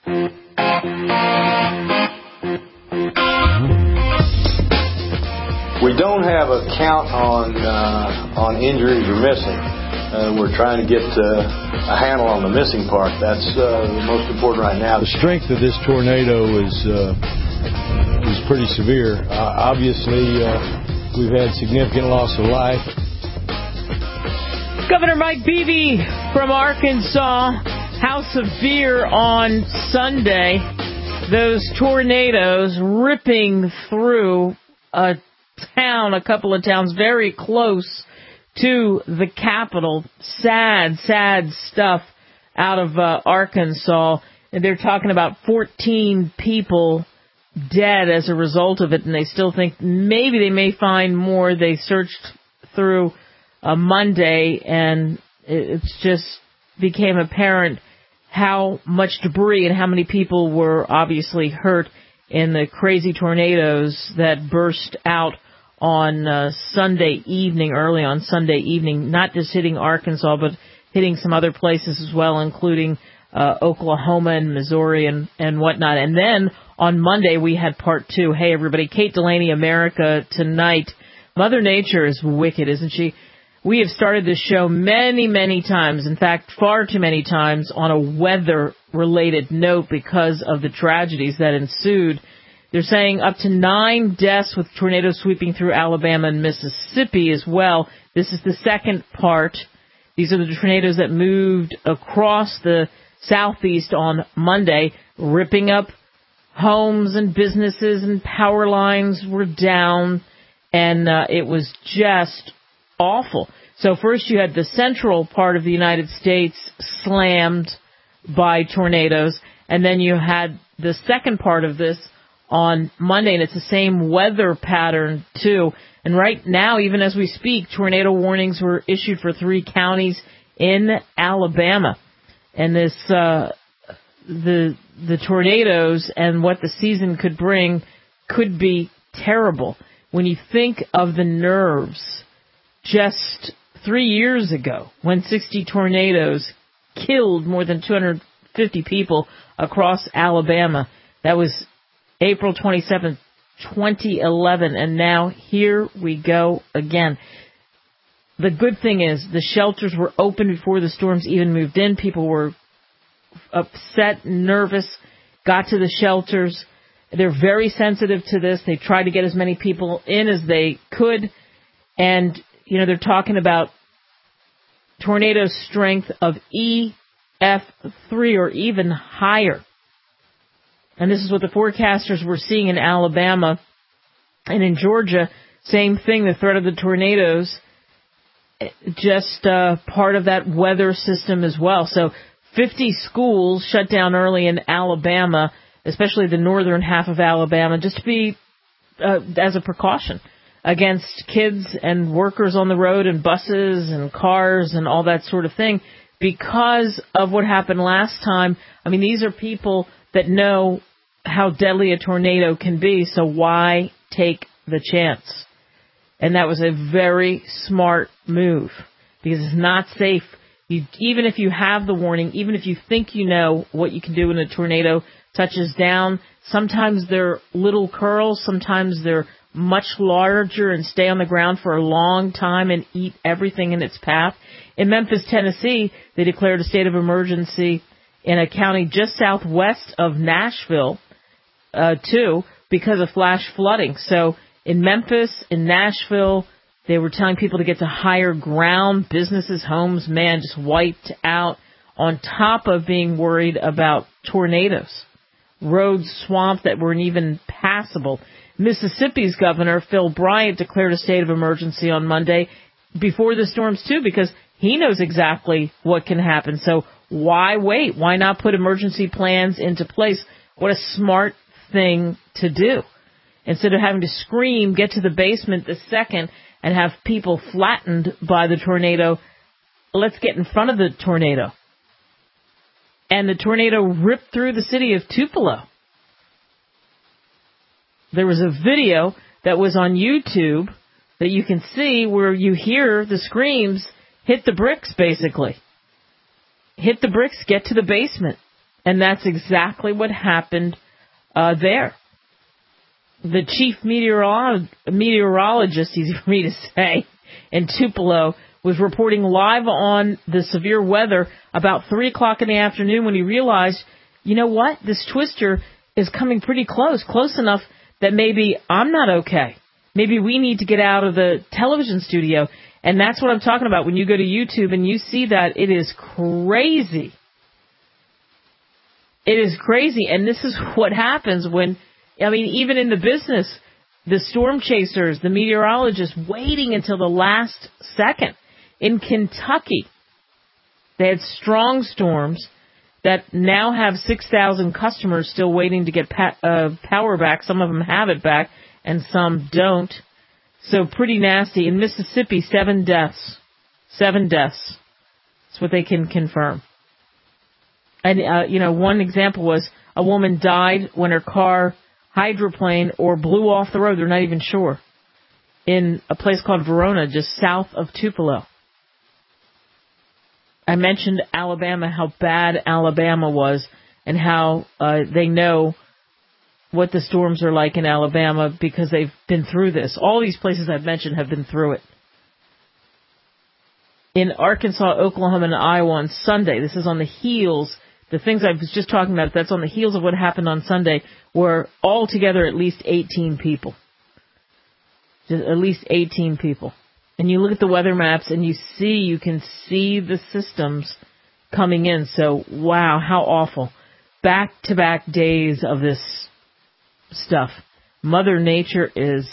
We don't have a count on injuries or missing. We're trying to get a handle on the missing part. That's the most important right now. The strength of this tornado is pretty severe. Obviously, we've had significant loss of life. Governor Mike Beebe from Arkansas. How severe on Sunday? Those tornadoes ripping through a couple of towns very close to the capital. Sad stuff out of Arkansas. And they're talking about 14 people dead as a result of it, and they still think maybe they may find more. They searched through Monday, and it's just became apparent how much debris and how many people were obviously hurt in the crazy tornadoes that burst out on Sunday evening, early on Sunday evening, not just hitting Arkansas, but hitting some other places as well, including Oklahoma and Missouri and whatnot. And then on Monday, we had part two. Hey, everybody, Kate Delaney, America Tonight. Mother Nature is wicked, isn't she? We have started this show many, many times, in fact, far too many times, on a weather-related note because of the tragedies that ensued. They're saying up to 9 deaths with tornadoes sweeping through Alabama and Mississippi as well. This is the second part. These are the tornadoes that moved across the southeast on Monday, ripping up homes and businesses, and power lines were down, and it was just awful. So first you had the central part of the United States slammed by tornadoes, and then you had the second part of this on Monday, and it's the same weather pattern too. And right now, even as we speak, tornado warnings were issued for 3 counties in Alabama. And this, the tornadoes and what the season could bring could be terrible. When you think of the nerves, just 3 years ago, when 60 tornadoes killed more than 250 people across Alabama, that was April 27th, 2011, and now here we go again. The good thing is the shelters were open before the storms even moved in. People were upset, nervous, got to the shelters. They're very sensitive to this. They tried to get as many people in as they could. And, you know, they're talking about tornado strength of EF3 or even higher. And this is what the forecasters were seeing in Alabama. And in Georgia, same thing, the threat of the tornadoes, just part of that weather system as well. So 50 schools shut down early in Alabama, especially the northern half of Alabama, just to be as a precaution against kids and workers on the road and buses and cars and all that sort of thing because of what happened last time. I mean, these are people that know how deadly a tornado can be, so why take the chance? And that was a very smart move because it's not safe. Even if you have the warning, even if you think you know what you can do when a tornado touches down, sometimes they're little curls, sometimes they're much larger and stay on the ground for a long time and eat everything in its path. In Memphis, Tennessee, they declared a state of emergency in a county just southwest of Nashville, too, because of flash flooding. So in Memphis, in Nashville, they were telling people to get to higher ground. Businesses, homes, man, just wiped out on top of being worried about tornadoes. Roads swamped that weren't even passable. Mississippi's governor, Phil Bryant, declared a state of emergency on Monday before the storms, too, because he knows exactly what can happen. So why wait? Why not put emergency plans into place? What a smart thing to do. Instead of having to scream, get to the basement the second, and have people flattened by the tornado, let's get in front of the tornado. And the tornado ripped through the city of Tupelo. There was a video that was on YouTube that you can see where you hear the screams, hit the bricks, basically. Hit the bricks, get to the basement. And that's exactly what happened there. The chief meteorologist, easy for me to say, in Tupelo was reporting live on the severe weather about 3 o'clock in the afternoon when he realized, you know what, this twister is coming pretty close enough that maybe I'm not okay. Maybe we need to get out of the television studio. And that's what I'm talking about. When you go to YouTube and you see that, it is crazy. It is crazy. And this is what happens when, I mean, even in the business, the storm chasers, the meteorologists waiting until the last second. In Kentucky, they had strong storms that now have 6,000 customers still waiting to get power back. Some of them have it back and some don't. So pretty nasty. In Mississippi, 7 deaths. 7 deaths. That's what they can confirm. And, one example was a woman died when her car hydroplaned or blew off the road. They're not even sure. In a place called Verona, just south of Tupelo. I mentioned Alabama, how bad Alabama was, and how they know what the storms are like in Alabama because they've been through this. All these places I've mentioned have been through it. In Arkansas, Oklahoma, and Iowa on Sunday, this is on the heels, the things I was just talking about, that's on the heels of what happened on Sunday, were altogether at least 18 people. Just at least 18 people. And you look at the weather maps and you can see the systems coming in. So, wow, how awful. Back-to-back days of this stuff. Mother Nature is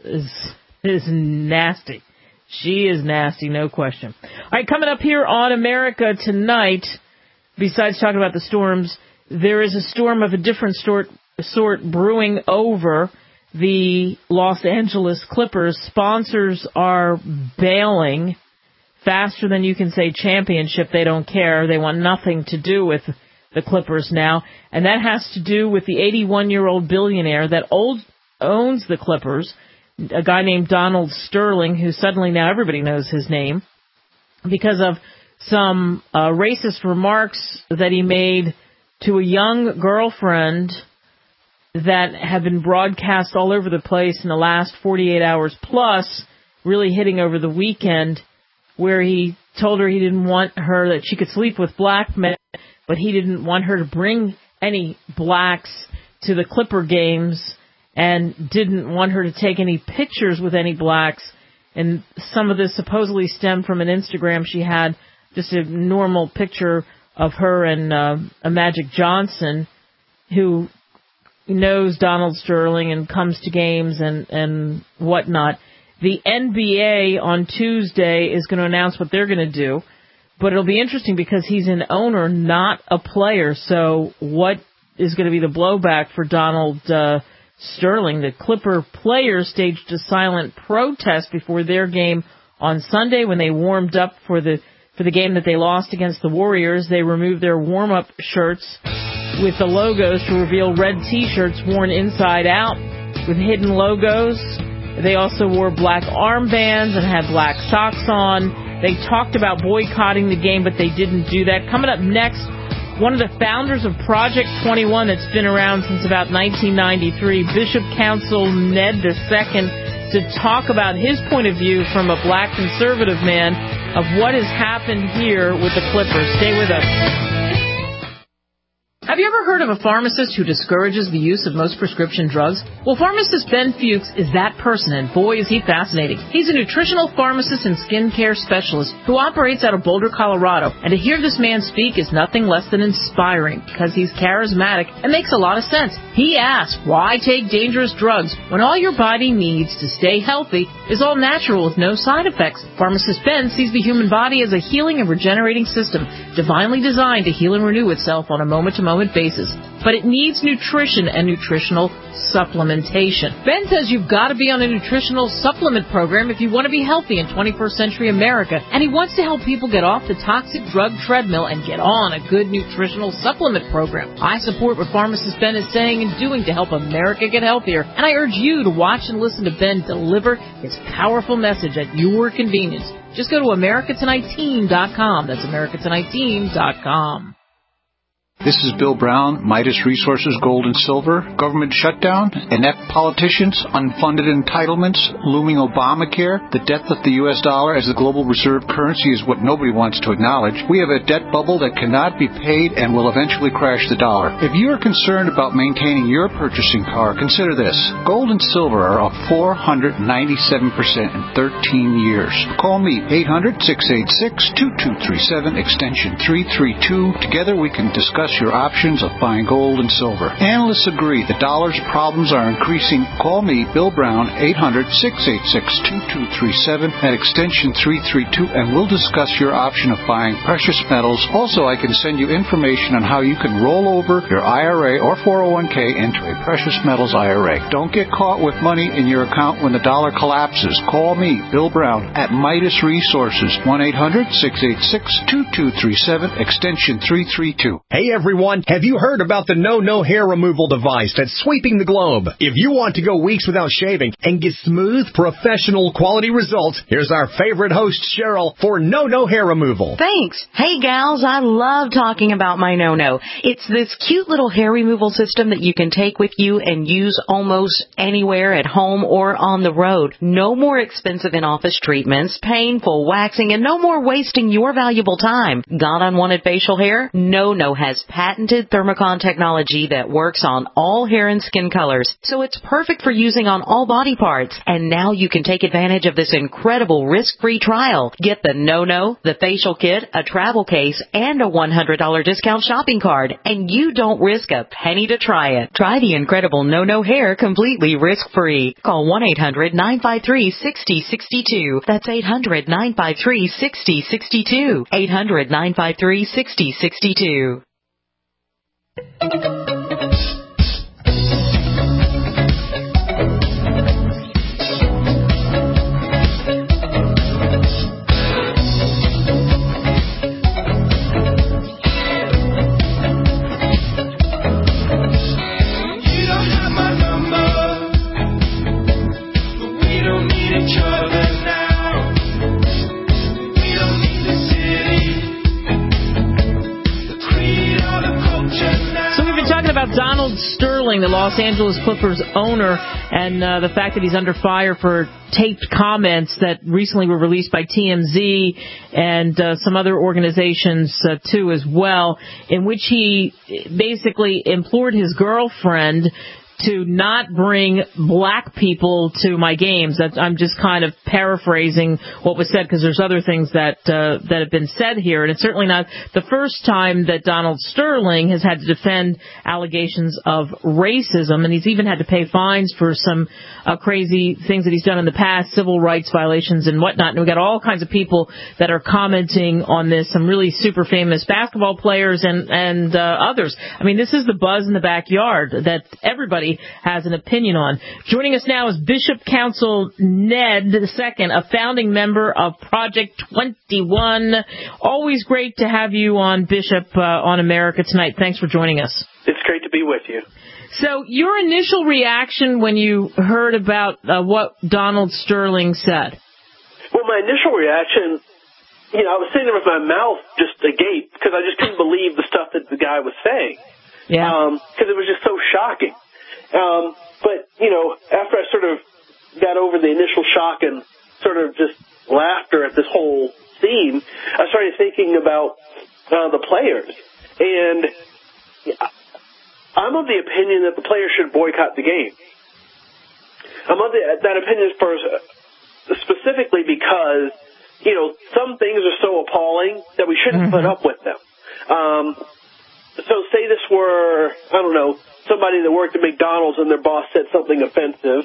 nasty. She is nasty, no question. All right, coming up here on America Tonight, besides talking about the storms, there is a storm of a different sort brewing over the Los Angeles Clippers. Sponsors are bailing faster than you can say championship. They don't care. They want nothing to do with the Clippers now. And that has to do with the 81-year-old billionaire that owns the Clippers, a guy named Donald Sterling, who suddenly now everybody knows his name because of some racist remarks that he made to a young girlfriend that have been broadcast all over the place in the last 48 hours plus, really hitting over the weekend, where he told her he didn't want her, that she could sleep with black men, but he didn't want her to bring any blacks to the Clipper games and didn't want her to take any pictures with any blacks. And some of this supposedly stemmed from an Instagram she had, just a normal picture of her and a Magic Johnson, who knows Donald Sterling and comes to games and whatnot. The NBA on Tuesday is going to announce what they're going to do, but it'll be interesting because he's an owner, not a player. So what is going to be the blowback for Donald Sterling? The Clipper players staged a silent protest before their game on Sunday when they warmed up for the game that they lost against the Warriors. They removed their warm-up shirts with the logos to reveal red T-shirts worn inside out with hidden logos. They also wore black armbands and had black socks on. They talked about boycotting the game, but they didn't do that. Coming up next, one of the founders of Project 21 that's been around since about 1993, Bishop Counsel Ned II, to talk about his point of view from a black conservative man of what has happened here with the Clippers. Stay with us. Have you ever heard of a pharmacist who discourages the use of most prescription drugs? Well, pharmacist Ben Fuchs is that person, and boy, is he fascinating. He's a nutritional pharmacist and skincare specialist who operates out of Boulder, Colorado. And to hear this man speak is nothing less than inspiring because he's charismatic and makes a lot of sense. He asks, why take dangerous drugs when all your body needs to stay healthy is all natural with no side effects? Pharmacist Ben sees the human body as a healing and regenerating system, divinely designed to heal and renew itself on a moment-to-moment basis. But it needs nutrition and nutritional supplementation. Ben says you've got to be on a nutritional supplement program if you want to be healthy in 21st century America, and he wants to help people get off the toxic drug treadmill and get on a good nutritional supplement program. I support what pharmacist Ben is saying and doing to help America get healthier, and I urge you to watch and listen to Ben deliver his powerful message at your convenience. Just go to AmericaTonightTeam.com. That's AmericaTonightTeam.com. This is Bill Brown, Midas Resources Gold and Silver, government shutdown, inept politicians, unfunded entitlements, looming Obamacare, the death of the U.S. dollar as the global reserve currency is what nobody wants to acknowledge. We have a debt bubble that cannot be paid and will eventually crash the dollar. If you are concerned about maintaining your purchasing power, consider this. Gold and silver are up 497% in 13 years. Call me, 800-686-2237, extension 332. Together we can discuss your options of buying gold and silver. Analysts agree the dollar's problems are increasing. Call me, Bill Brown, 800-686-2237 at extension 332, and we'll discuss your option of buying precious metals. Also, I can send you information on how you can roll over your IRA or 401k into a precious metals IRA. Don't get caught with money in your account when the dollar collapses. Call me, Bill Brown, at Midas Resources, 1-800-686-2237, extension 332. Hey everyone, have you heard about the No hair removal device that's sweeping the globe? If you want to go weeks without shaving and get smooth, professional quality results, here's our favorite host, Cheryl, for No hair removal. Thanks. Hey gals, I love talking about my No. It's this cute little hair removal system that you can take with you and use almost anywhere at home or on the road. No more expensive in-office treatments, painful waxing, and no more wasting your valuable time. Got unwanted facial hair? No has patented Thermocon technology that works on all hair and skin colors, so it's perfect for using on all body parts. And now you can take advantage of this incredible risk-free trial. Get the No, the facial kit, a travel case, and a $100 discount shopping card, and you don't risk a penny to try it. Try the incredible No hair completely risk-free. Call 1-800-953-6062. That's 800-953-6062. 800-953-6062. Donald Sterling, the Los Angeles Clippers owner, and the fact that he's under fire for taped comments that recently were released by TMZ and some other organizations too as well, in which he basically implored his girlfriend to not bring black people to my games. I'm just kind of paraphrasing what was said because there's other things that have been said here. And it's certainly not the first time that Donald Sterling has had to defend allegations of racism, and he's even had to pay fines for some crazy things that he's done in the past, civil rights violations and whatnot. And we've got all kinds of people that are commenting on this, some really super famous basketball players and others. I mean, this is the buzz in the backyard that everybody has an opinion on. Joining us now is Bishop Counsel Ned II, a founding member of Project 21. Always great to have you on, Bishop, on America Tonight. Thanks for joining us. It's great to be with you. So your initial reaction when you heard about what Donald Sterling said? Well, my initial reaction, I was sitting there with my mouth just agape because I just couldn't believe the stuff that the guy was saying. Yeah. Because it was just so shocking. But, after I sort of got over the initial shock and sort of just laughter at this whole scene, I started thinking about the players. And I'm of the opinion that the players should boycott the game. I'm of that opinion specifically because, some things are so appalling that we shouldn't put up with them. So say this were, somebody that worked at McDonald's and their boss said something offensive,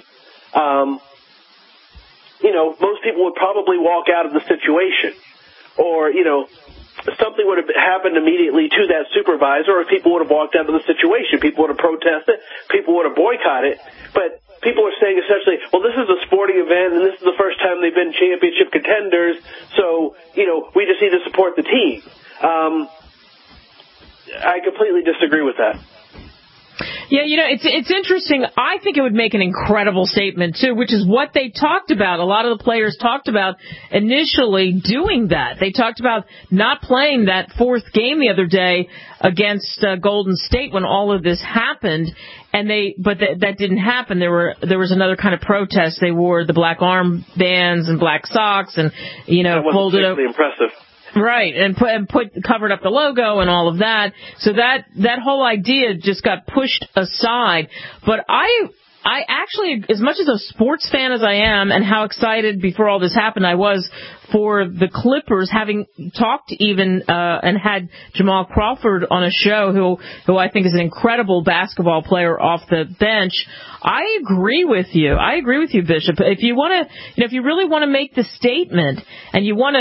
most people would probably walk out of the situation. Or, something would have happened immediately to that supervisor, or people would have walked out of the situation. People would have protested. People would have boycotted. But people are saying essentially, well, this is a sporting event, and this is the first time they've been championship contenders, so, we just need to support the team. I completely disagree with that. Yeah, it's interesting. I think it would make an incredible statement, too, which is what they talked about. A lot of the players talked about initially doing that. They talked about not playing that fourth game the other day against Golden State when all of this happened, but that didn't happen. There was another kind of protest. They wore the black armbands and black socks and, that wasn't folded up. Impressive. Right, and covered up the logo and all of that. So that whole idea just got pushed aside. But I actually, as much as a sports fan as I am, and how excited before all this happened I was for the Clippers, having talked even and had Jamal Crawford on a show, who I think is an incredible basketball player off the bench. I agree with you. Bishop. If you really want to make the statement, and you want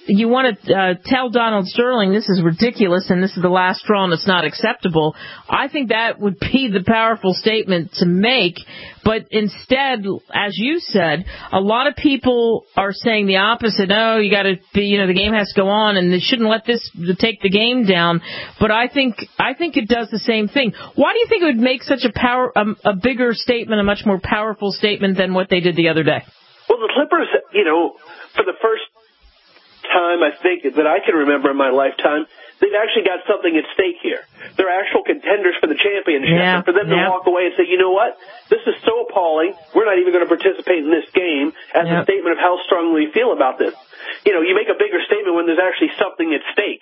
to tell Donald Sterling this is ridiculous and this is the last straw and it's not acceptable, I think that would be the powerful statement to make. But instead, as you said, a lot of people are saying the opposite. No, you got to be, the game has to go on and they shouldn't let this take the game down. But I think it does the same thing. Why do you think it would make such a bigger statement, a much more powerful statement than what they did the other day? Well, the Clippers, for the first time I think that I can remember in my lifetime, they've actually got something at stake here. They're actual contenders for the championship. Yeah, and for them to walk away and say, you know what, this is so appalling, we're not even going to participate in this game, as a statement of how strongly we feel about this. You make a bigger statement when there's actually something at stake.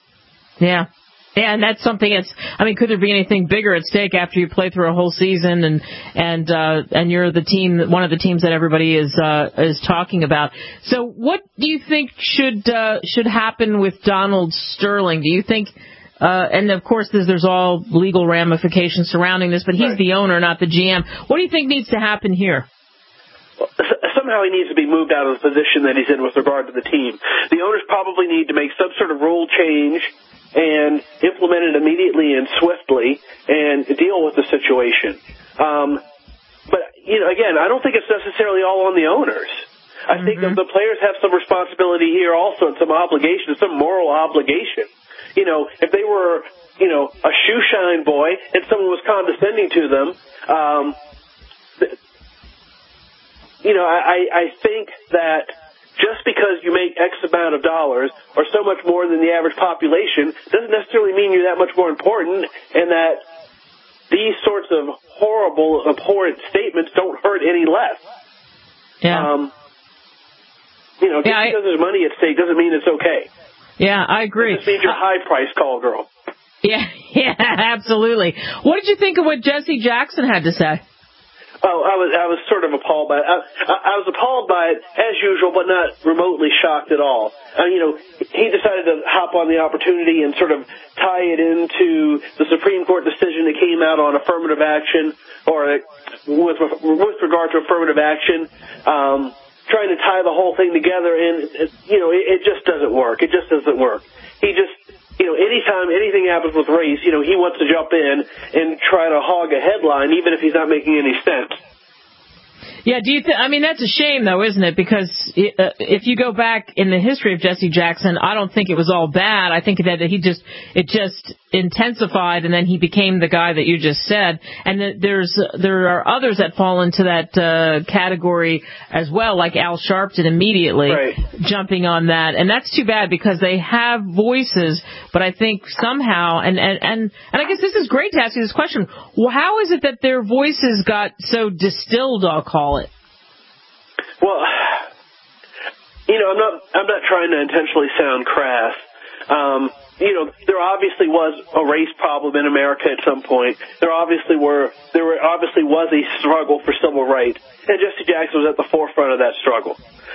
Yeah. Yeah, and that's something could there be anything bigger at stake after you play through a whole season and you're the team, one of the teams that everybody is talking about. So what do you think should happen with Donald Sterling? Do you think, and of course there's all legal ramifications surrounding this, but he's the owner, not the GM. What do you think needs to happen here? Well, somehow he needs to be moved out of the position that he's in with regard to the team. The owners probably need to make some sort of rule change and implement it immediately and swiftly and deal with the situation. But, again, I don't think it's necessarily all on the owners. I think that the players have some responsibility here also, and some obligation, some moral obligation. If they were, a shoe shine boy and someone was condescending to them, I think that just because you make X amount of dollars or so much more than the average population doesn't necessarily mean you're that much more important, and that these sorts of horrible, abhorrent statements don't hurt any less. Yeah. Just because there's money at stake doesn't mean it's okay. Yeah, I agree. It just means you're a high-priced call girl. Yeah, absolutely. What did you think of what Jesse Jackson had to say? Oh, I was sort of appalled by it. I was appalled by it as usual, but not remotely shocked at all. He decided to hop on the opportunity and sort of tie it into the Supreme Court decision that came out on affirmative action, or with regard to affirmative action, trying to tie the whole thing together, and it just doesn't work. It just doesn't work. He just, anytime anything happens with race, he wants to jump in and try to hog a headline, even if he's not making any sense. Yeah, that's a shame, though, isn't it? Because if you go back in the history of Jesse Jackson, I don't think it was all bad. I think that it just intensified, and then he became the guy that you just said. And there are others that fall into that category as well, like Al Sharpton immediately jumping on that. And that's too bad, because they have voices, but I think somehow, and I guess this is great to ask you this question, how is it that their voices got so distilled, I'll call it? Well, I'm not trying to intentionally sound crass. There obviously was a race problem in America at some point. There obviously was a struggle for civil rights, and Jesse Jackson was at the forefront of that struggle.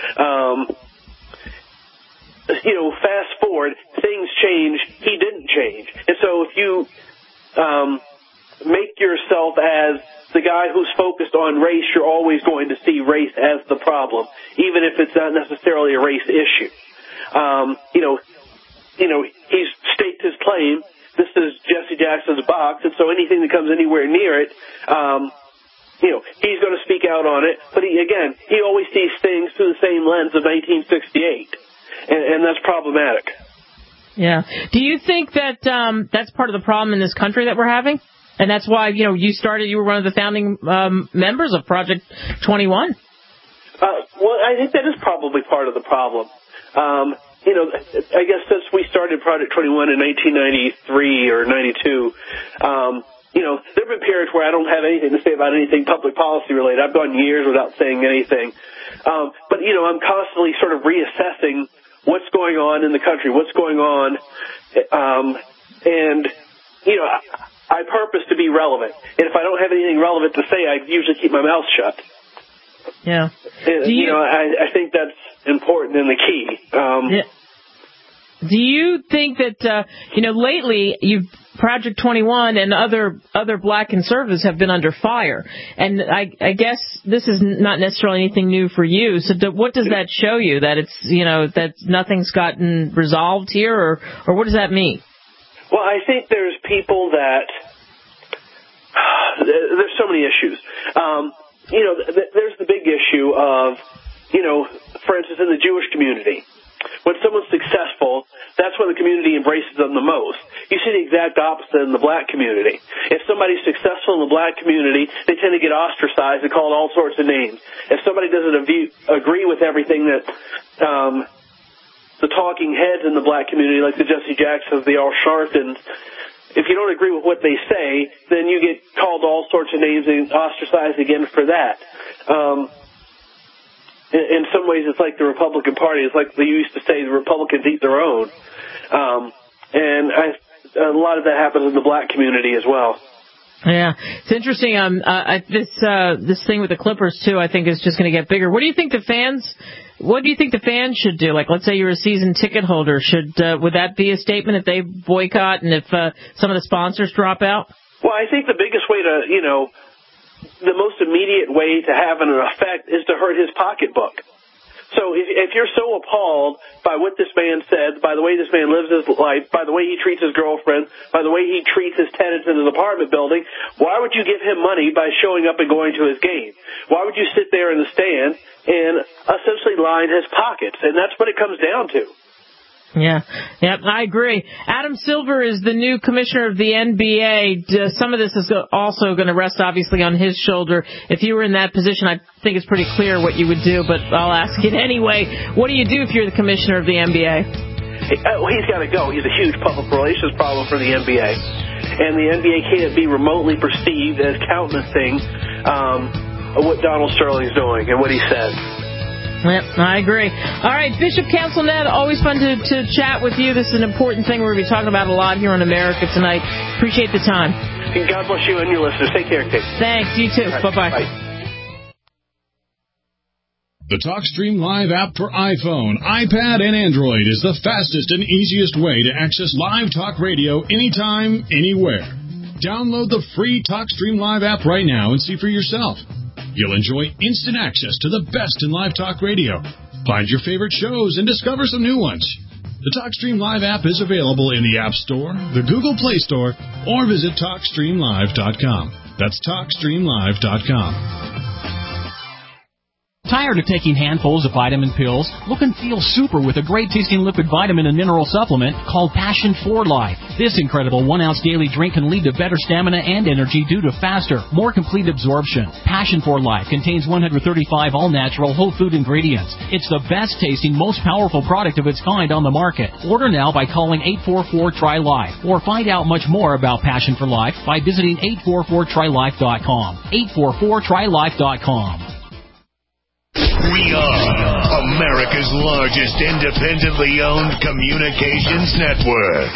Fast forward, things change. He didn't change, and so if you make yourself as the guy who's focused on race, you're always going to see race as the problem, even if it's not necessarily a race issue. He's staked his claim. This is Jesse Jackson's box, and so anything that comes anywhere near it, he's going to speak out on it. But he always sees things through the same lens of 1968, and that's problematic. Yeah. Do you think that that's part of the problem in this country that we're having? And that's why, you were one of the founding members of Project 21. Well, I think that is probably part of the problem. I guess since we started Project 21 in 1993 or 92, there have been periods where I don't have anything to say about anything public policy related. I've gone years without saying anything. But I'm constantly sort of reassessing what's going on in the country, what's going on. I purpose to be relevant. And if I don't have anything relevant to say, I usually keep my mouth shut. Yeah. I think that's important and the key. Yeah. Do you think that, lately Project 21 and other black conservatives have been under fire? And I guess this is not necessarily anything new for you. So what does that show you? That it's, that nothing's gotten resolved here, or what does that mean? Well, I think there's people that, there's so many issues. There's the big issue of, for instance, in the Jewish community. When someone's successful, that's when the community embraces them the most. You see the exact opposite in the black community. If somebody's successful in the black community, they tend to get ostracized and called all sorts of names. If somebody doesn't agree with everything that the talking heads in the black community, like the Jesse Jacksons, the Al Sharptons, if you don't agree with what they say, then you get called all sorts of names and ostracized again for that. In some ways, it's like the Republican Party. It's like they used to say the Republicans eat their own. And a lot of that happens in the black community as well. Yeah, it's interesting. This thing with the Clippers too, I think, is just going to get bigger. What do you think the fans should do? Like, let's say you're a season ticket holder. Would that be a statement if they boycott and if some of the sponsors drop out? Well, I think the biggest way to, the most immediate way to have an effect is to hurt his pocketbook. So if you're so appalled by what this man said, by the way this man lives his life, by the way he treats his girlfriend, by the way he treats his tenants in his apartment building, why would you give him money by showing up and going to his game? Why would you sit there in the stand and essentially line his pockets? And that's what it comes down to. Yeah, I agree. Adam Silver is the new commissioner of the NBA. Some of this is also going to rest, obviously, on his shoulder. If you were in that position, I think it's pretty clear what you would do, but I'll ask it anyway. What do you do if you're the commissioner of the NBA? He's got to go. He's a huge public relations problem for the NBA. And the NBA can't be remotely perceived as countenancing what Donald Sterling's doing and what he said. Yep, I agree. All right, Bishop Council Ned, always fun to chat with you. This is an important thing we're going to be talking about a lot here in America tonight. Appreciate the time. God bless you and your listeners. Take care, Kate. Thanks. You too. Right. Bye-bye. Bye. The TalkStream Live app for iPhone, iPad, and Android is the fastest and easiest way to access live talk radio anytime, anywhere. Download the free TalkStream Live app right now and see for yourself. You'll enjoy instant access to the best in live talk radio. Find your favorite shows and discover some new ones. The TalkStream Live app is available in the App Store, the Google Play Store, or visit TalkStreamLive.com. That's TalkStreamLive.com. Tired of taking handfuls of vitamin pills? Look and feel super with a great-tasting liquid vitamin and mineral supplement called Passion for Life. This incredible 1-ounce daily drink can lead to better stamina and energy due to faster, more complete absorption. Passion for Life contains 135 all-natural whole food ingredients. It's the best-tasting, most powerful product of its kind on the market. Order now by calling 844-TRY-LIFE or find out much more about Passion for Life by visiting 844trylife.com. 844trylife.com. We are America's largest independently owned communications network,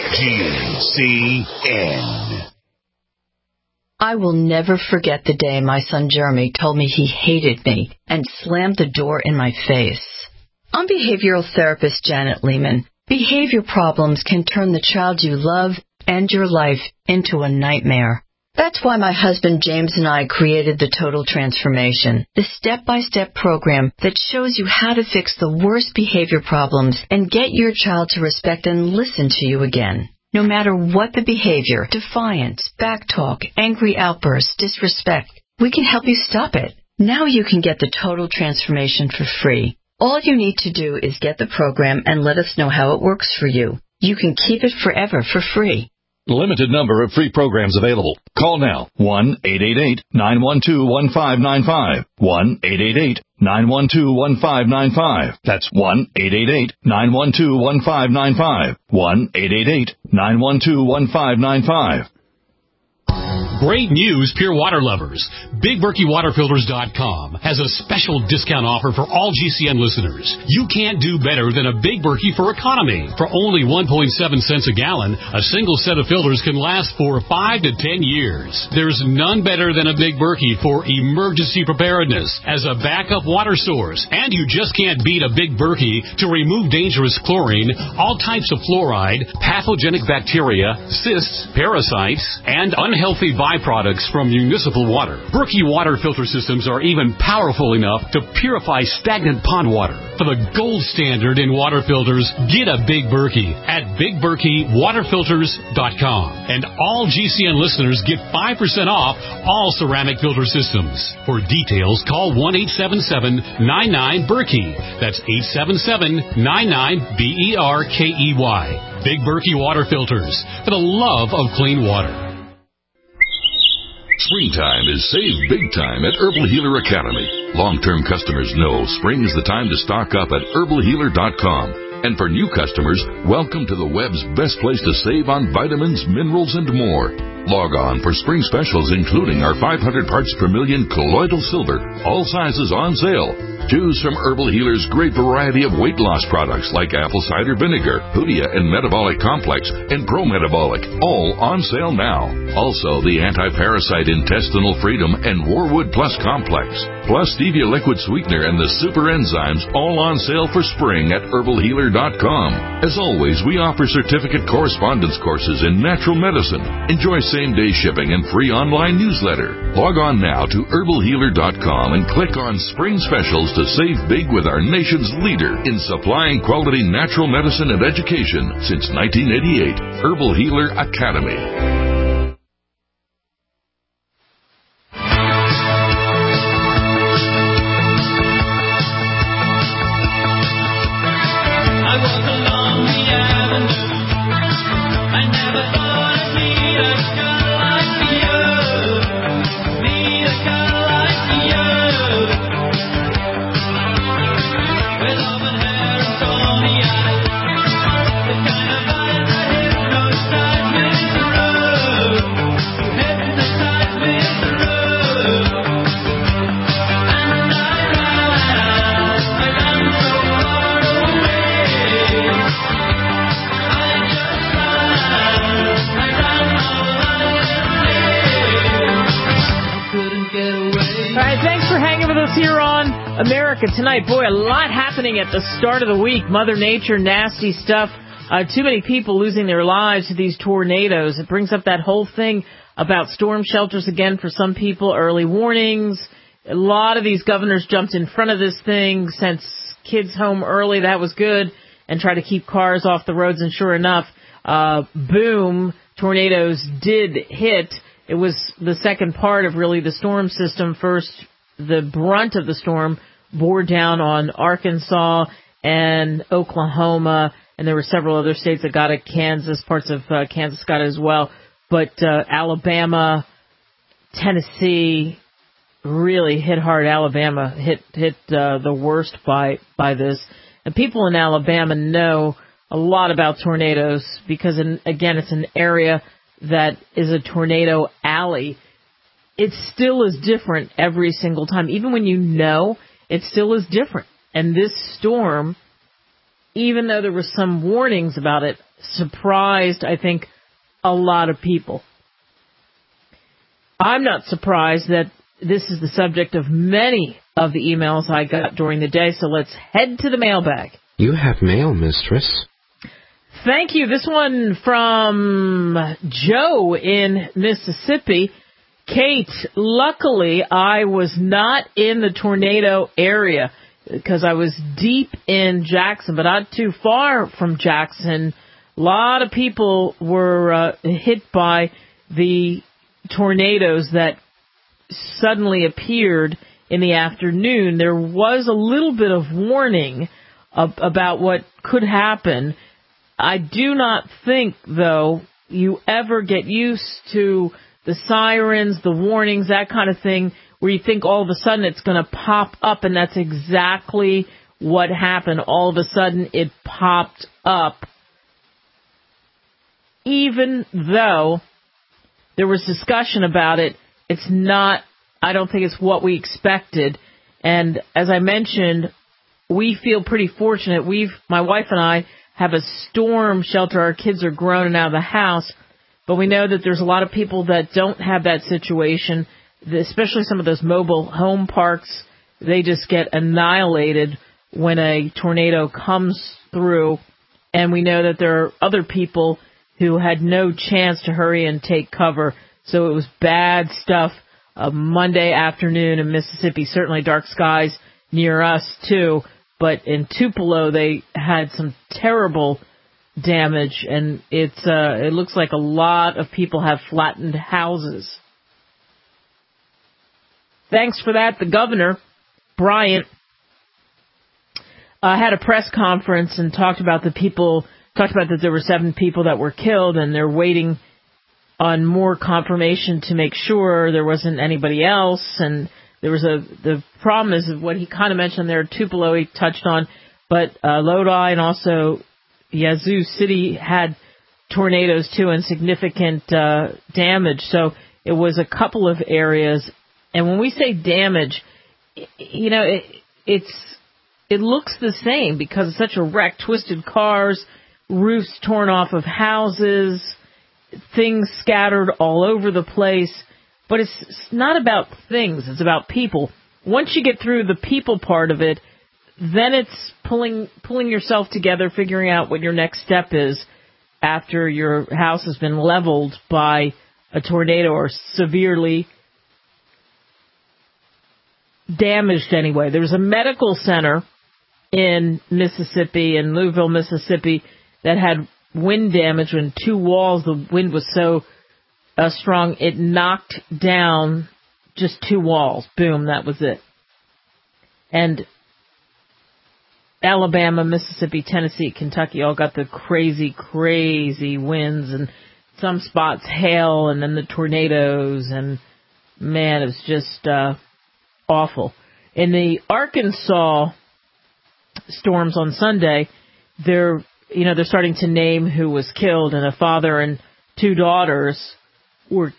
GCN. I will never forget the day my son Jeremy told me he hated me and slammed the door in my face. I'm behavioral therapist Janet Lehman. Behavior problems can turn the child you love and your life into a nightmare. That's why my husband James and I created the Total Transformation, the step-by-step program that shows you how to fix the worst behavior problems and get your child to respect and listen to you again. No matter what the behavior, defiance, backtalk, angry outbursts, disrespect, we can help you stop it. Now you can get the Total Transformation for free. All you need to do is get the program and let us know how it works for you. You can keep it forever for free. Limited number of free programs available. Call now. 1-888-912-1595. 1-888-912-1595. That's 1-888-912-1595. 1-888-912-1595. Great news, pure water lovers. BigBerkeyWaterFilters.com has a special discount offer for all GCN listeners. You can't do better than a Big Berkey for economy. For only 1.7 cents a gallon, a single set of filters can last for 5 to 10 years. There's none better than a Big Berkey for emergency preparedness as a backup water source. And you just can't beat a Big Berkey to remove dangerous chlorine, all types of fluoride, pathogenic bacteria, cysts, parasites, and unhealthy byproducts from municipal water. Berkey water filter systems are even powerful enough to purify stagnant pond water. For the gold standard in water filters, get a Big Berkey at BigBerkeyWaterFilters.com. And all GCN listeners get 5% off all ceramic filter systems. For details, call 1-877-99-BERKEY. That's 877-99-BERKEY. Big Berkey Water Filters, for the love of clean water. Springtime is save big time at Herbal Healer Academy. Long-term customers know spring is the time to stock up at herbalhealer.com. And for new customers, welcome to the web's best place to save on vitamins, minerals, and more. Log on for spring specials including our 500 parts per million colloidal silver, all sizes on sale. Choose from Herbal Healer's great variety of weight loss products like apple cider vinegar, Hoodia and Metabolic Complex, and Pro-Metabolic, all on sale now. Also, the Anti-Parasite Intestinal Freedom and Warwood Plus Complex, plus Stevia Liquid Sweetener and the Super Enzymes, all on sale for spring at herbalhealer.com. As always, we offer certificate correspondence courses in natural medicine. Enjoy same-day shipping and free online newsletter. Log on now to herbalhealer.com and click on Spring Specials to save big with our nation's leader in supplying quality natural medicine and education since 1988, Herbal Healer Academy. Tonight, boy, a lot happening at the start of the week. Mother Nature, nasty stuff. Too many people losing their lives to these tornadoes. It brings up that whole thing about storm shelters again for some people, early warnings. A lot of these governors jumped in front of this thing, sent kids home early. That was good. And try to keep cars off the roads. And sure enough, boom, tornadoes did hit. It was the second part of really the storm system. First, the brunt of the storm bore down on Arkansas and Oklahoma, and there were several other states that got it. Kansas, parts of Kansas got it as well. But Alabama, Tennessee really hit hard. Alabama hit the worst by this. And people in Alabama know a lot about tornadoes because, again, it's an area that is a tornado alley. It still is different every single time. Even when you know, it still is different. And this storm, even though there were some warnings about it, surprised, I think, a lot of people. I'm not surprised that this is the subject of many of the emails I got during the day, so let's head to the mailbag. You have mail, mistress. Thank you. This one from Joe in Mississippi. Kate, luckily I was not in the tornado area because I was deep in Jackson, but not too far from Jackson. A lot of people were hit by the tornadoes that suddenly appeared in the afternoon. There was a little bit of warning about what could happen. I do not think, though, you ever get used to the sirens, the warnings, that kind of thing, where you think all of a sudden it's going to pop up, and that's exactly what happened. All of a sudden it popped up, even though there was discussion about it. It's not, I don't think it's what we expected. And as I mentioned, we feel pretty fortunate. My wife and I have a storm shelter. Our kids are grown and out of the house, but we know that there's a lot of people that don't have that situation, especially some of those mobile home parks. They just get annihilated when a tornado comes through, and we know that there are other people who had no chance to hurry and take cover. So it was bad stuff Monday afternoon in Mississippi, certainly dark skies near us too, but in Tupelo they had some terrible damage, and it looks like a lot of people have flattened houses. Thanks for that. The governor, Bryant, had a press conference and talked about that there were 7 people that were killed, and they're waiting on more confirmation to make sure there wasn't anybody else. And there was the problem is what he kind of mentioned there, Tupelo he touched on, but Lodi and also Yazoo City had tornadoes too, and significant damage. So it was a couple of areas. And when we say damage, you know, it looks the same because it's such a wreck, twisted cars, roofs torn off of houses, things scattered all over the place. But it's not about things, it's about people. Once you get through the people part of it, then it's pulling yourself together, figuring out what your next step is after your house has been leveled by a tornado or severely damaged anyway. There was a medical center in Mississippi, in Louisville, Mississippi, that had wind damage when 2 walls, the wind was so strong, it knocked down just 2 walls. Boom, that was it. And Alabama, Mississippi, Tennessee, Kentucky all got the crazy, crazy winds, and some spots hail, and then the tornadoes, and man, it was just awful. In the Arkansas storms on Sunday, they're starting to name who was killed, and a father and 2 daughters were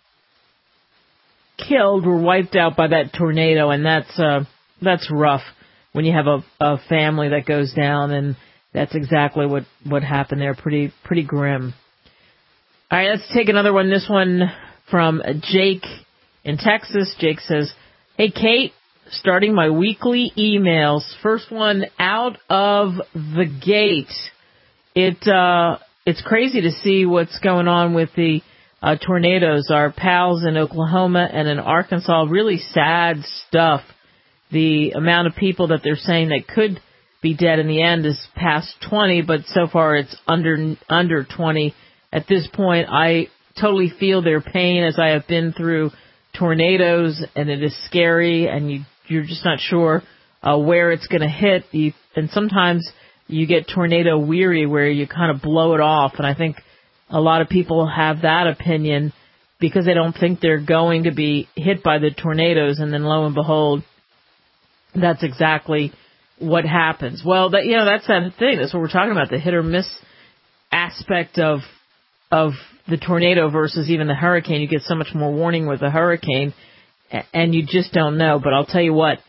killed, were wiped out by that tornado, and that's rough when you have a family that goes down, and that's exactly what happened there. Pretty grim. All right, let's take another one. This one from Jake in Texas. Jake says, "Hey, Kate, starting my weekly emails. First one out of the gate. It's crazy to see what's going on with the tornadoes. Our pals in Oklahoma and in Arkansas, really sad stuff. The amount of people that they're saying that could be dead in the end is past 20, but so far it's under 20. At this point, I totally feel their pain, as I have been through tornadoes, and it is scary, and you're just not sure where it's going to hit. And sometimes you get tornado weary, where you kind of blow it off. And I think a lot of people have that opinion because they don't think they're going to be hit by the tornadoes. And then lo and behold, that's exactly what happens. Well, that's that thing. That's what we're talking about, the hit or miss aspect of the tornado versus even the hurricane. You get so much more warning with a hurricane, and you just don't know. But I'll tell you what,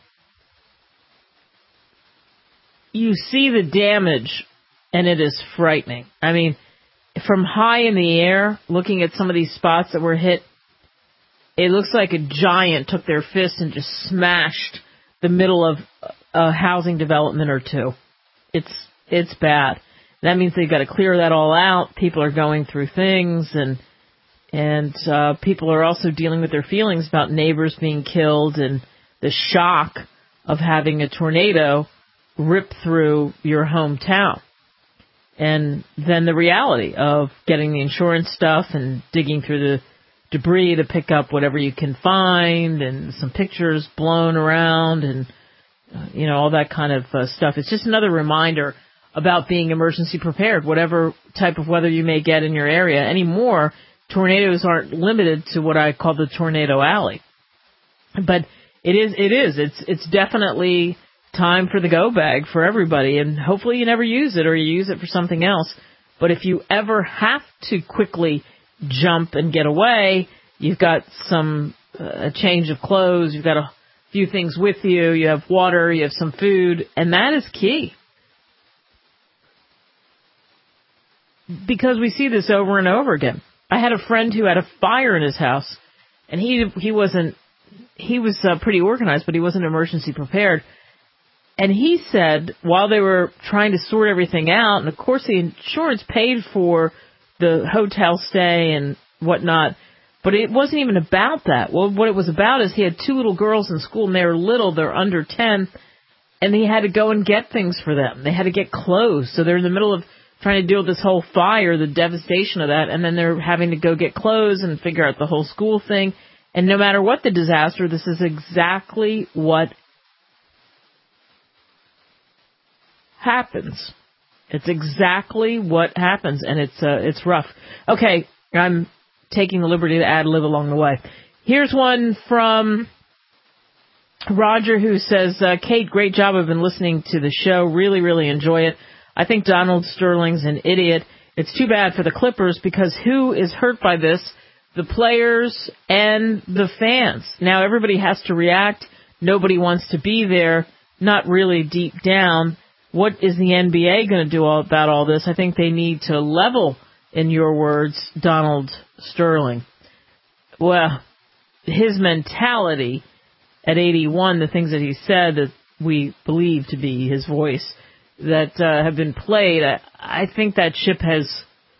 you see the damage, and it is frightening. I mean, from high in the air, looking at some of these spots that were hit, it looks like a giant took their fist and just smashed the middle of a housing development or two. It's bad. That means they've got to clear that all out. People are going through things, and people are also dealing with their feelings about neighbors being killed and the shock of having a tornado rip through your hometown. And then the reality of getting the insurance stuff and digging through the debris to pick up whatever you can find, and some pictures blown around, and all that kind of stuff. It's just another reminder about being emergency prepared, whatever type of weather you may get in your area. Anymore, tornadoes aren't limited to what I call the tornado alley. But it's definitely time for the go bag for everybody, and hopefully you never use it or you use it for something else. But if you ever have to quickly jump and get away, you've got a change of clothes, you've got a few things with you, you have water, you have some food, and that is key. Because we see this over and over again. I had a friend who had a fire in his house, and he was pretty organized, but he wasn't emergency prepared. And he said, while they were trying to sort everything out, and of course the insurance paid for the hotel stay and whatnot, but it wasn't even about that. Well, what it was about is he had 2 little girls in school, and they were little, they're under 10, and he had to go and get things for them. They had to get clothes, so they're in the middle of trying to deal with this whole fire, the devastation of that, and then they're having to go get clothes and figure out the whole school thing. And no matter what the disaster, this is exactly what happens. It's exactly what happens, and it's rough. Okay, I'm taking the liberty to ad-lib along the way. Here's one from Roger who says, Kate, great job. I've been listening to the show. Really, really enjoy it. I think Donald Sterling's an idiot. It's too bad for the Clippers because who is hurt by this? The players and the fans. Now everybody has to react. Nobody wants to be there. Not really deep down. What is the NBA going to do about all this? I think they need to level, in your words, Donald Sterling. Well, his mentality at 81, the things that he said that we believe to be his voice that have been played, I think that ship has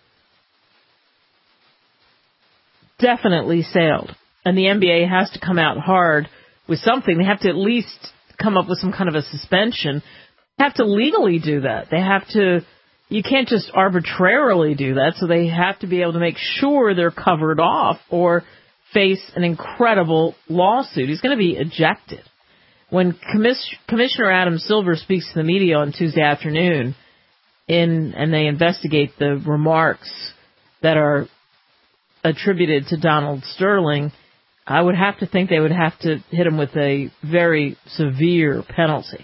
definitely sailed. And the NBA has to come out hard with something. They have to at least come up with some kind of a suspension. They have to legally do that. You can't just arbitrarily do that, so they have to be able to make sure they're covered off or face an incredible lawsuit. He's going to be ejected. When Commissioner Adam Silver speaks to the media on Tuesday afternoon, and they investigate the remarks that are attributed to Donald Sterling, I would have to think they would have to hit him with a very severe penalty.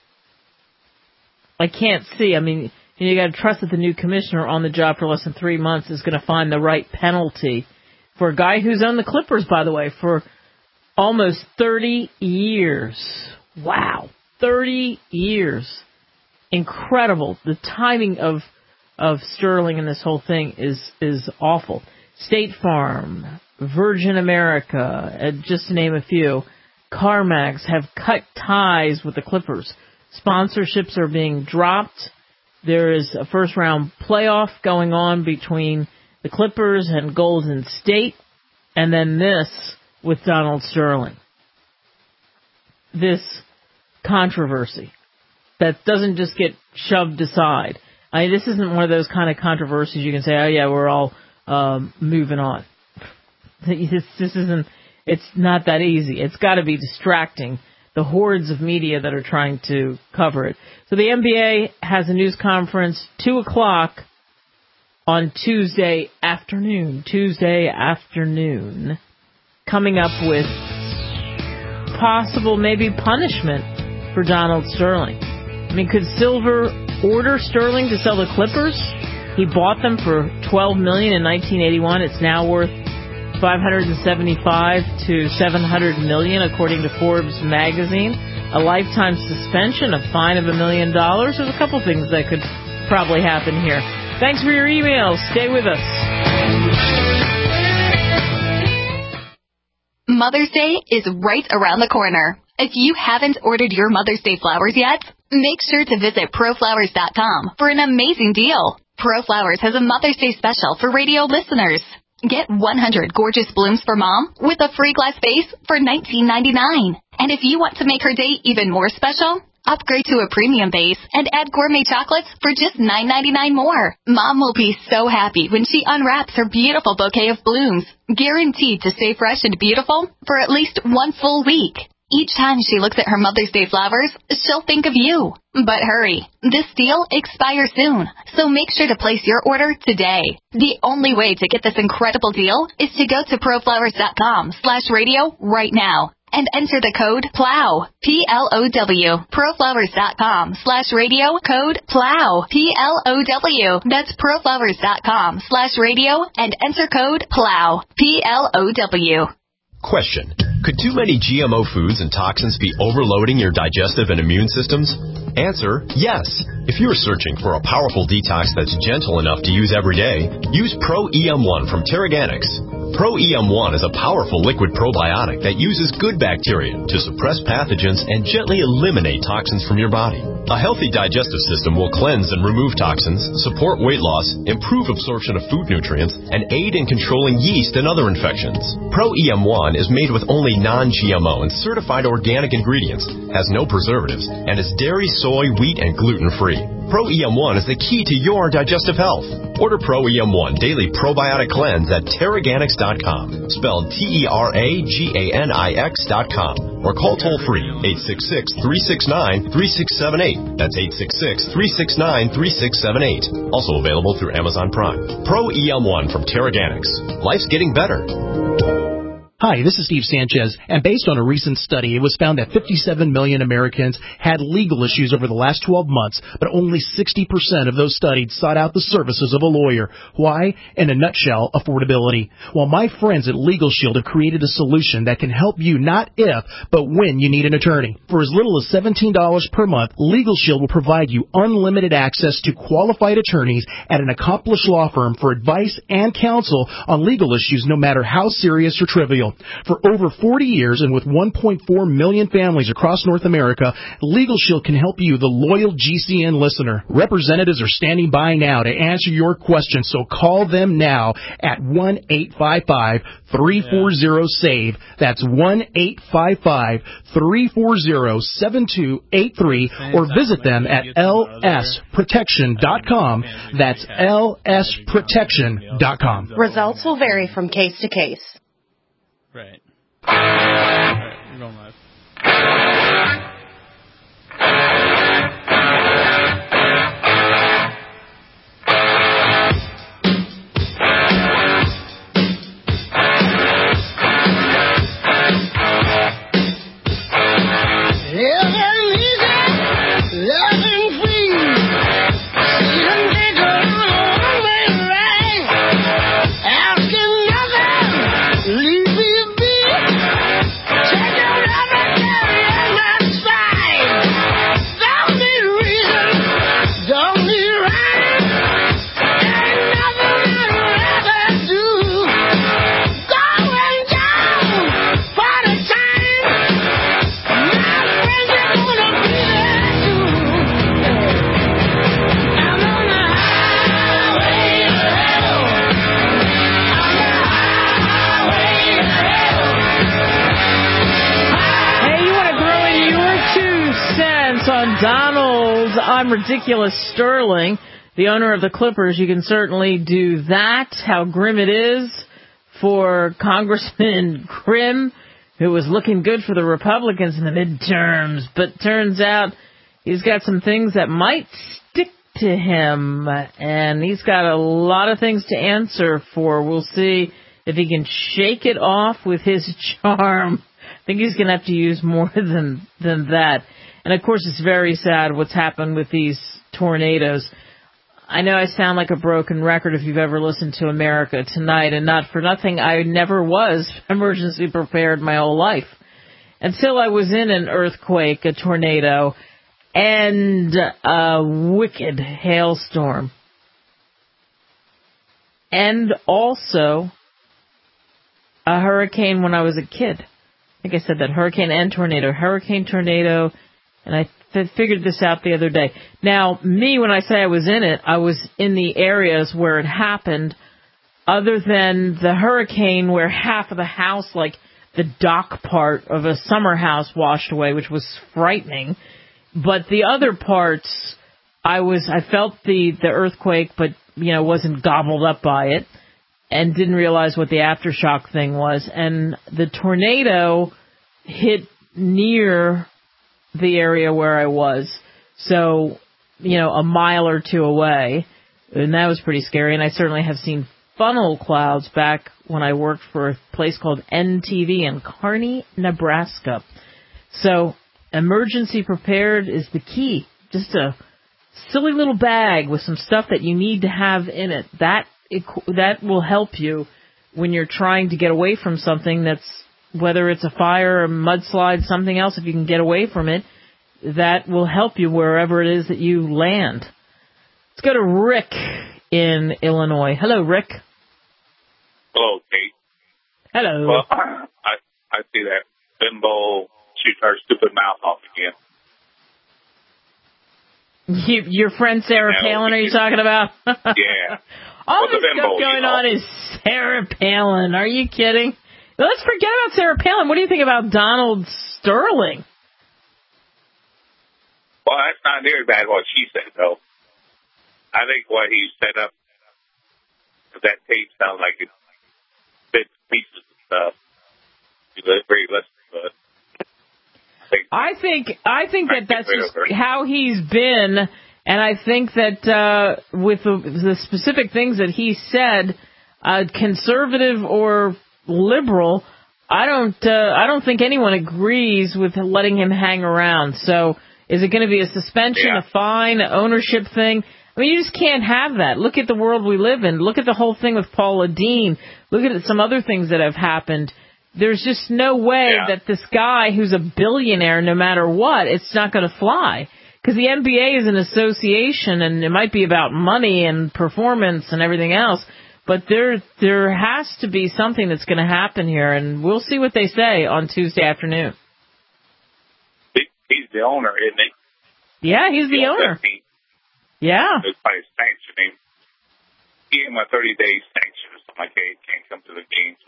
I can't see. I mean, you got to trust that the new commissioner on the job for less than 3 months is going to find the right penalty for a guy who's owned the Clippers, by the way, for almost 30 years. Wow. 30 years. Incredible. The timing of Sterling and this whole thing is awful. State Farm, Virgin America, just to name a few, CarMax have cut ties with the Clippers. Sponsorships are being dropped. There is a first-round playoff going on between the Clippers and Golden State, and then this with Donald Sterling. This controversy that doesn't just get shoved aside. This isn't one of those kind of controversies you can say, oh yeah, we're all moving on. It's not that easy. It's got to be distracting, the hordes of media that are trying to cover it. So the NBA has a news conference, 2 o'clock on Tuesday afternoon, coming up with possible maybe punishment for Donald Sterling. I mean, could Silver order Sterling to sell the Clippers? He bought them for $12 million in 1981. It's now worth $575 to $700 million, according to Forbes magazine. A lifetime suspension, a fine of $1 million. There's a couple things that could probably happen here. Thanks for your emails. Stay with us. Mother's Day is right around the corner. If you haven't ordered your Mother's Day flowers yet, make sure to visit ProFlowers.com for an amazing deal. ProFlowers has a Mother's Day special for radio listeners. Get 100 gorgeous blooms for Mom with a free glass vase for $19.99. And if you want to make her day even more special, upgrade to a premium vase and add gourmet chocolates for just $9.99 more. Mom will be so happy when she unwraps her beautiful bouquet of blooms, guaranteed to stay fresh and beautiful for at least one full week. Each time she looks at her Mother's Day flowers, she'll think of you. But hurry, this deal expires soon, so make sure to place your order today. The only way to get this incredible deal is to go to proflowers.com/radio right now and enter the code PLOW, P-L-O-W, proflowers.com/radio, code PLOW, P-L-O-W. That's proflowers.com/radio and enter code PLOW, P-L-O-W. Question. Could too many GMO foods and toxins be overloading your digestive and immune systems? Answer, yes. If you're searching for a powerful detox that's gentle enough to use every day, use Pro-EM1 from Terraganics. Pro-EM1 is a powerful liquid probiotic that uses good bacteria to suppress pathogens and gently eliminate toxins from your body. A healthy digestive system will cleanse and remove toxins, support weight loss, improve absorption of food nutrients, and aid in controlling yeast and other infections. Pro-EM1 is made with only non-GMO and certified organic ingredients, has no preservatives, and is dairy, soy, wheat, and gluten-free. Pro-EM1 is the key to your digestive health. Order Pro-EM1 Daily Probiotic Cleanse at Terraganics.com, spelled Terraganix.com, or call toll-free 866-369-3678. That's 866-369-3678. Also available through Amazon Prime. Pro-EM1 from Terraganics. Life's getting better. Hi, this is Steve Sanchez, and based on a recent study, it was found that 57 million Americans had legal issues over the last 12 months, but only 60% of those studied sought out the services of a lawyer. Why? In a nutshell, affordability. Well, my friends at Legal Shield have created a solution that can help you not if, but when you need an attorney. For as little as $17 per month, Legal Shield will provide you unlimited access to qualified attorneys at an accomplished law firm for advice and counsel on legal issues, no matter how serious or trivial. For over 40 years and with 1.4 million families across North America, Legal Shield can help you, the loyal GCN listener. Representatives are standing by now to answer your questions, so call them now at 1-855-340-SAVE. That's 1-855-340-7283, or visit them at lsprotection.com. That's lsprotection.com. Results will vary from case to case. Right. All right, we're going live. I'm Ridiculous Sterling, the owner of the Clippers. You can certainly do that. How grim it is for Congressman Grimm, who was looking good for the Republicans in the midterms, but turns out he's got some things that might stick to him, and he's got a lot of things to answer for. We'll see if he can shake it off with his charm. I think he's going to have to use more than that. And, of course, it's very sad what's happened with these tornadoes. I know I sound like a broken record if you've ever listened to America Tonight, and not for nothing, I never was emergency prepared my whole life. Until I was in an earthquake, a tornado, and a wicked hailstorm. And also a hurricane when I was a kid. I think I said that, hurricane and tornado. Hurricane, tornado. And I figured this out the other day. Now, me, when I say I was in it, I was in the areas where it happened, other than the hurricane where half of the house, like the dock part of a summer house, washed away, which was frightening. But the other parts, I felt the earthquake, but, wasn't gobbled up by it, and didn't realize what the aftershock thing was. And the tornado hit near the area where I was. So, a mile or two away. And that was pretty scary. And I certainly have seen funnel clouds back when I worked for a place called NTV in Kearney, Nebraska. So emergency prepared is the key. Just a silly little bag with some stuff that you need to have in it. That will help you when you're trying to get away from something that's, whether it's a fire, a mudslide, something else, if you can get away from it, that will help you wherever it is that you land. Let's go to Rick in Illinois. Hello, Rick. Hello, Kate. Hello. Well, I see that bimbo shoot her stupid mouth off again. Your friend Sarah Palin, are you talking about? Yeah. All this stuff going on is Sarah Palin. Are you kidding? Let's forget about Sarah Palin. What do you think about Donald Sterling? Well, that's not near as bad what she said, though. I think what he set up, that tape sounds like it's bits and pieces of stuff. You very listening, but I think that's just how he's been, and I think that with the specific things that he said, conservative or liberal, I don't think anyone agrees with letting him hang around. So is it going to be a suspension, a fine, an ownership thing? I mean, you just can't have that. Look at the world we live in. Look at the whole thing with Paula Dean. Look at some other things that have happened. There's just no way that this guy who's a billionaire, no matter what, it's not going to fly. Because the NBA is an association, and it might be about money and performance and everything else. But there has to be something that's going to happen here, and we'll see what they say on Tuesday afternoon. He's the owner, isn't he? Yeah, he's the owner. Yeah. It's by sanctioning. Give him a 30-day sanction or something like that. He can't come to the games.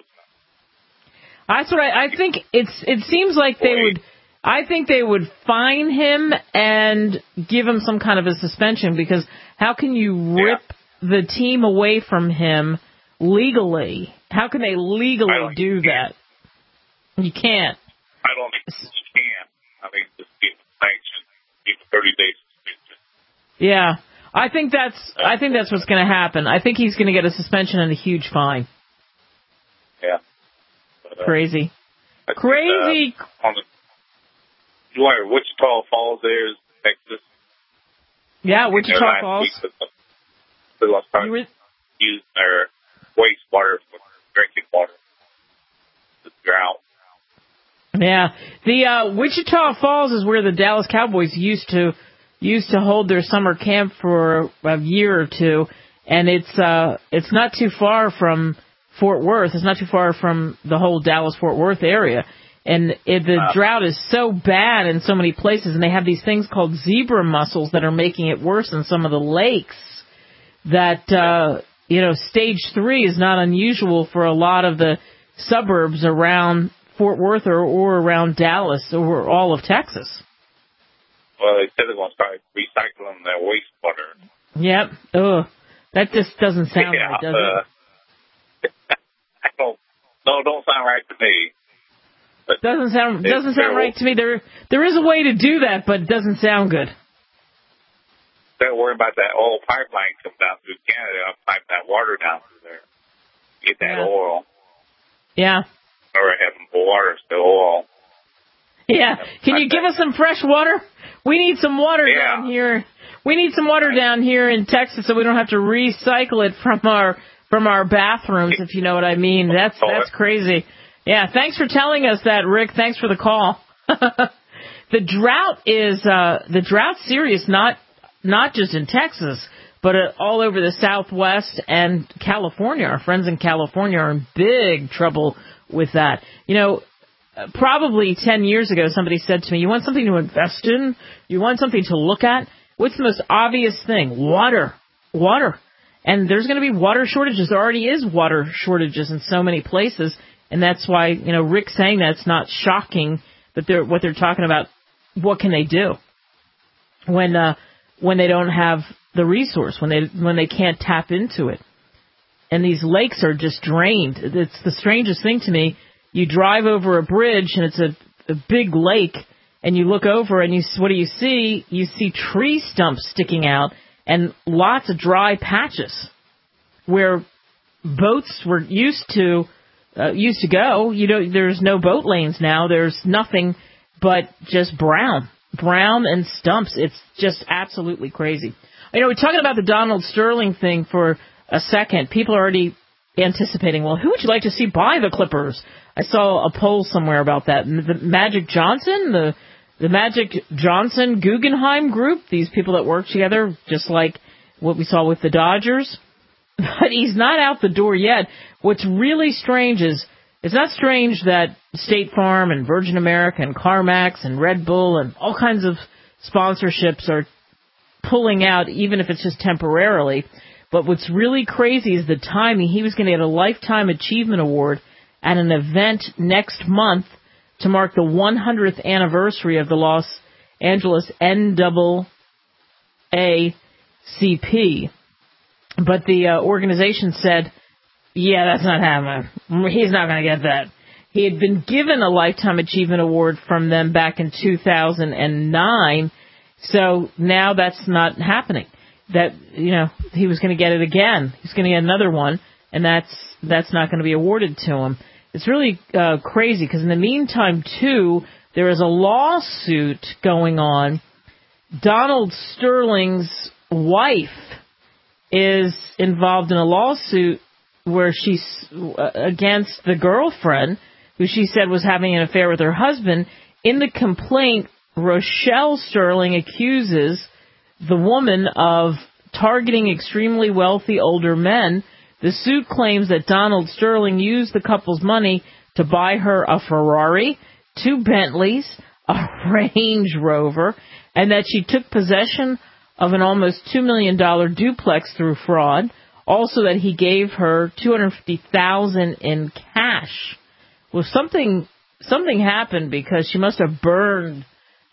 That's what I think. It seems like they would. I think they would fine him and give him some kind of a suspension, because how can you rip the team away from him legally? How can they legally do that? You can't. I don't think you can. I mean, just give him sanction, give him 30 days suspension. Yeah, I think that's what's going to happen. I think he's going to get a suspension and a huge fine. Yeah. But, crazy. Crazy. You want Wichita Falls there, Texas? Yeah, Wichita Falls. They lost time using their wastewater for drinking water. The drought. Yeah, the Wichita Falls is where the Dallas Cowboys used to hold their summer camp for a year or two, and it's not too far from Fort Worth. It's not too far from the whole Dallas-Fort Worth area. And the drought is so bad in so many places, and they have these things called zebra mussels that are making it worse in some of the lakes, that, stage 3 is not unusual for a lot of the suburbs around Fort Worth or around Dallas or all of Texas. Well, they said they're going to start recycling their wastewater. Yep. Ugh. That just doesn't sound right, does it? Don't sound right to me. But doesn't sound right to me. There is a way to do that, but it doesn't sound good. They're worried about that oil pipeline come down through Canada, pipe that water down through there, get that oil. Yeah. Or having water, still oil. Yeah. Can you give us some fresh water? We need some water down here. We need some water down here in Texas, so we don't have to recycle it from our bathrooms, if you know what I mean. That's crazy. Yeah, thanks for telling us that, Rick. Thanks for the call. The drought's serious, not just in Texas, but all over the Southwest and California. Our friends in California are in big trouble with that. Probably 10 years ago, somebody said to me, you want something to invest in? You want something to look at? What's the most obvious thing? Water. And there's going to be water shortages. There already is water shortages in so many places. And that's why, Rick saying that's not shocking, that what they're talking about, what can they do when they don't have the resource, when they can't tap into it. And these lakes are just drained. It's the strangest thing to me. You drive over a bridge, and it's a a big lake, and you look over and what do you see? You see tree stumps sticking out and lots of dry patches where boats were used to go. There's no boat lanes now. There's nothing but just brown and stumps. It's just absolutely crazy. We're talking about the Donald Sterling thing for a second. People are already anticipating, well, who would you like to see buy the Clippers? I saw a poll somewhere about that. The Magic Johnson, the Magic Johnson Guggenheim Group, these people that work together, just like what we saw with the Dodgers. But he's not out the door yet. What's really strange is, it's not strange that State Farm and Virgin America and CarMax and Red Bull and all kinds of sponsorships are pulling out, even if it's just temporarily. But what's really crazy is the timing. He was going to get a Lifetime Achievement Award at an event next month to mark the 100th anniversary of the Los Angeles NAACP. But the organization said, yeah, that's not happening. He's not going to get that. He had been given a Lifetime Achievement Award from them back in 2009, so now that's not happening. That, he was going to get it again. He's going to get another one, and that's not going to be awarded to him. It's really crazy, because in the meantime, too, there is a lawsuit going on. Donald Sterling's wife is involved in a lawsuit where she's against the girlfriend, who she said was having an affair with her husband. In the complaint, Rochelle Sterling accuses the woman of targeting extremely wealthy older men. The suit claims that Donald Sterling used the couple's money to buy her a Ferrari, 2 Bentleys, a Range Rover, and that she took possession of an almost $2 million duplex through fraud. Also that he gave her $250,000 in cash. Well, something happened, because she must have burned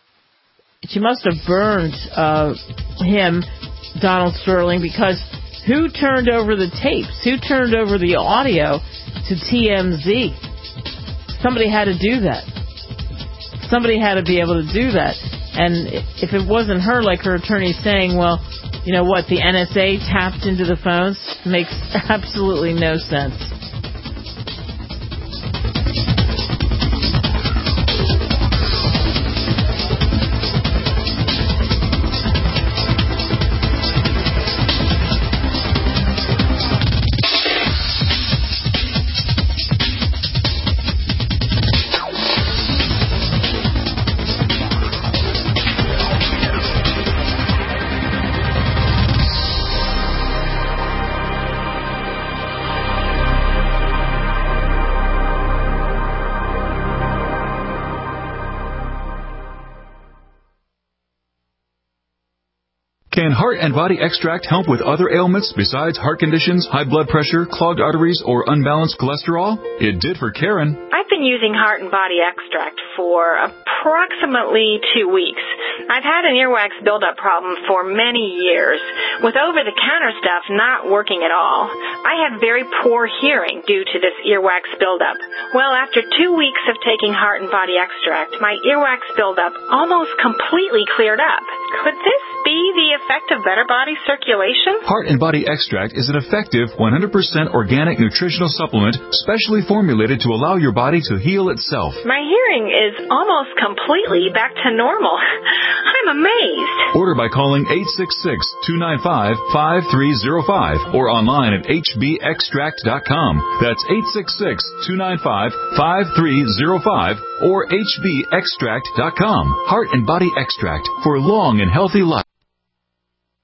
him, Donald Sterling, because who turned over the tapes? Who turned over the audio to TMZ? Somebody had to do that. Somebody had to be able to do that. And if it wasn't her, like her attorney saying, well, you know what, the NSA tapped into the phones, makes absolutely no sense. Can Heart and Body Extract help with other ailments besides heart conditions, high blood pressure, clogged arteries, or unbalanced cholesterol? It did for Karen. I've been using Heart and Body Extract for approximately 2 weeks. I've had an earwax buildup problem for many years, with over-the-counter stuff not working at all. I had very poor hearing due to this earwax buildup. Well, after 2 weeks of taking Heart and Body Extract, my earwax buildup almost completely cleared up. Could this be the effect of better body circulation? Heart and Body Extract is an effective 100% organic nutritional supplement specially formulated to allow your body to heal itself. My hearing is almost completely back to normal. I'm amazed. Order by calling 866-295-5305 or online at hbextract.com. That's 866-295-5305 or hbextract.com. Heart and Body Extract for long and healthy life.